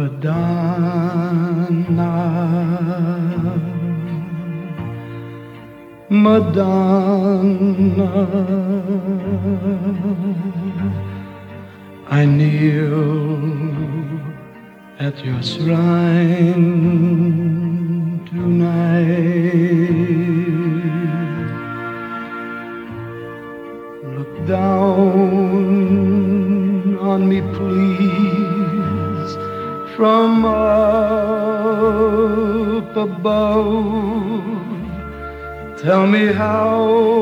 Madonna, Madonna, I kneel at your shrine tonight. Look down on me, please, from up above. Tell me how